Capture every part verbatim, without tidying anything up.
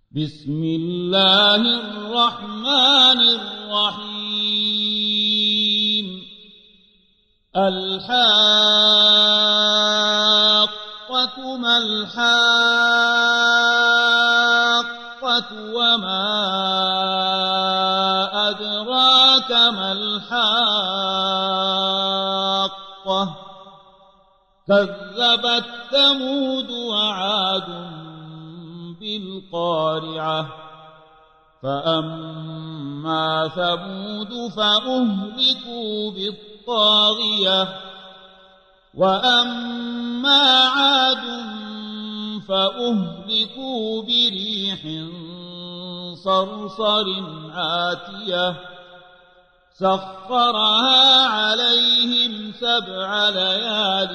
بسم الله الرحمن الرحيم الحاقة ما الحاقة وما أدراك ما الحاقة كذبت ثمود وعاد بالقارعة فأما ثمود فأهلكوا بالطاغية وأما عاد فأهلكوا بريح صرصر عاتية سخرها عليهم سبع ليال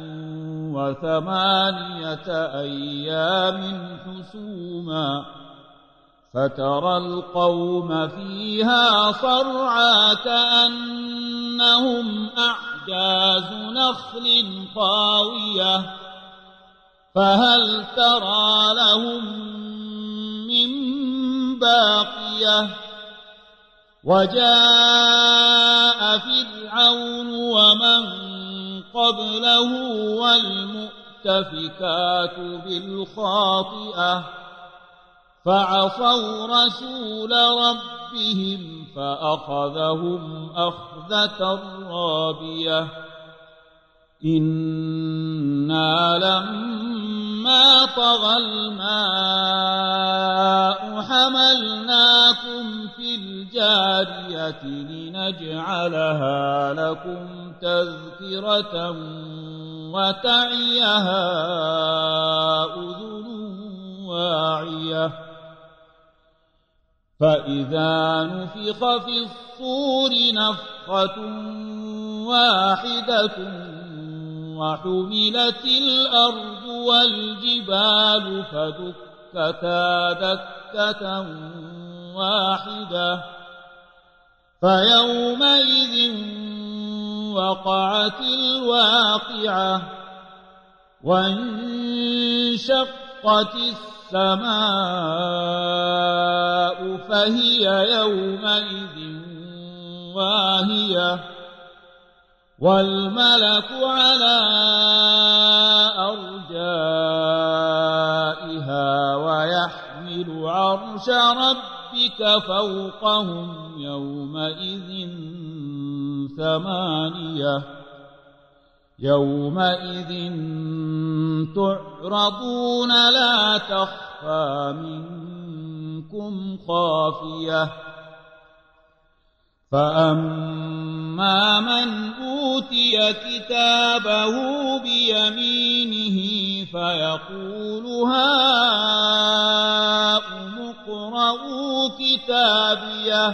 وثمانية أيام حسوما فترى القوم فيها صرعى كأنهم أعجاز نخل خاوية فهل ترى لهم من باقية وجاء فرعون ومن قبله والمؤتفكات بالخاطئة فعصوا رسول ربهم فأخذهم أخذة رابية إنا لما طغى الماء حملناكم في الجارية لنجعلها لكم تذكرة وتعيها أذن واعية فإذا نفخ في الصور نفخة واحدة وحملت الأرض والجبال فدكتا دكة واحدة فيومئذ وقعت الواقعة وانشقت السماء فهي يومئذ واهية والملك على أرجائها ويحمل عرش ربك فوقهم يومئذ ثمانية يومئذ تعرضون لا تخفى منكم خافية فأما من أوتي كتابه بيمينه فيقول هاؤم اقرءوا كتابيه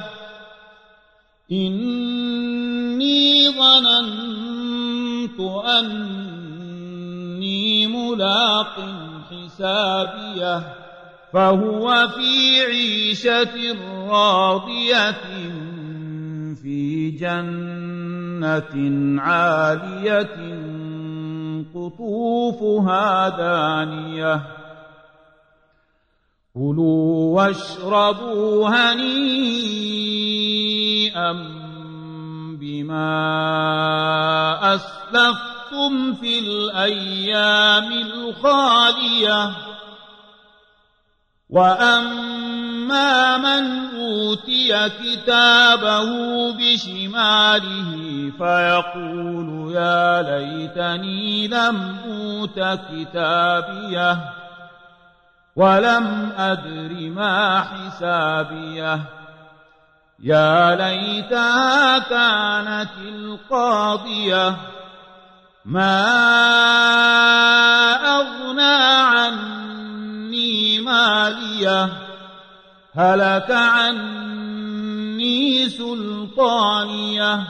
إني ظننت أني ملاق حسابيه فهو في عيشة راضية في جنة عالية قطوفها دانية كلوا واشربوا هنيئا بما أسلفتم في الأيام الخالية وأما من أوتي كتابه بشماله فيقول يا ليتني لم أوت كتابيه ولم أدر ما حسابيه يا ليتها كانت القاضية ما أغنى عني ماليه هلك عني سلطانيه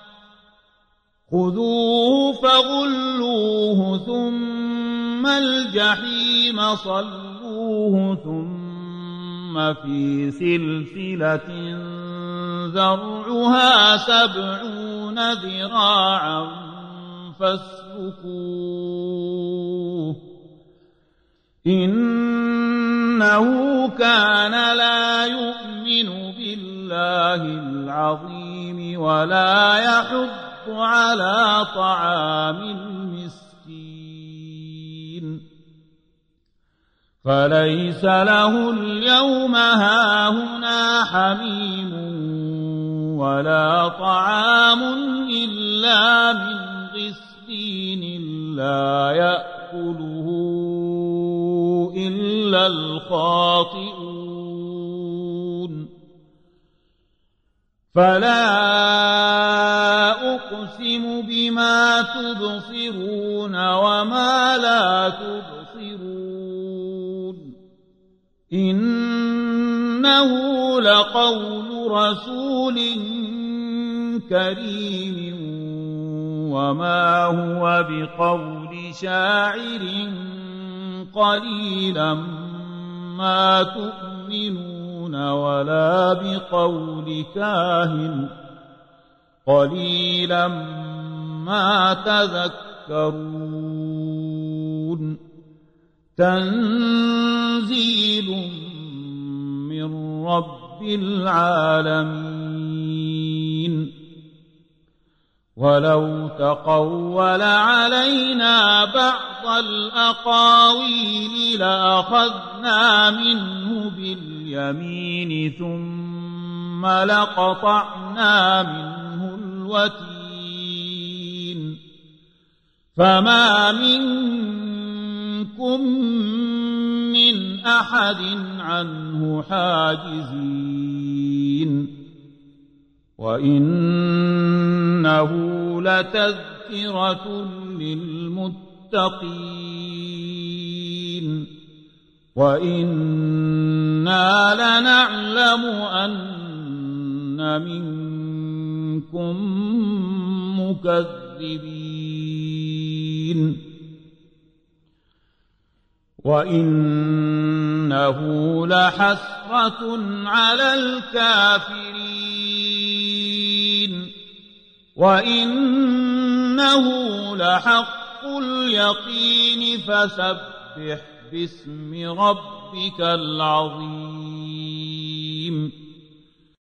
خذوه فغلوه ثم الجحيم صلوه ثم في سلسلة ذرعها سبعون ذراعا فاسلكوه إن إنه كان لا يؤمن بالله العظيم ولا يحض على طعام المسكين فليس له اليوم هاهنا حميم ولا طعام إلا من غسلين لا يأكله إلا الخاطئون فلا أقسم بما تبصرون وما لا تبصرون إنه لقول رسول كريم وما هو بقول شاعر قليلا ما تؤمنون ولا بقول كاهن قليلا ما تذكرون تنزيل من رب العالمين ولو تقول علينا بعض الأقاويل لأخذنا منه باليمين ثم لقطعنا منه الوتين فما منكم من أحد عنه حاجزين وإنه لتذكرة للمتقين وإنا لنعلم أن منكم مكذبين وإنه لحسرة على الكافرين وإنه لحق اليقين فسبح باسم ربك العظيم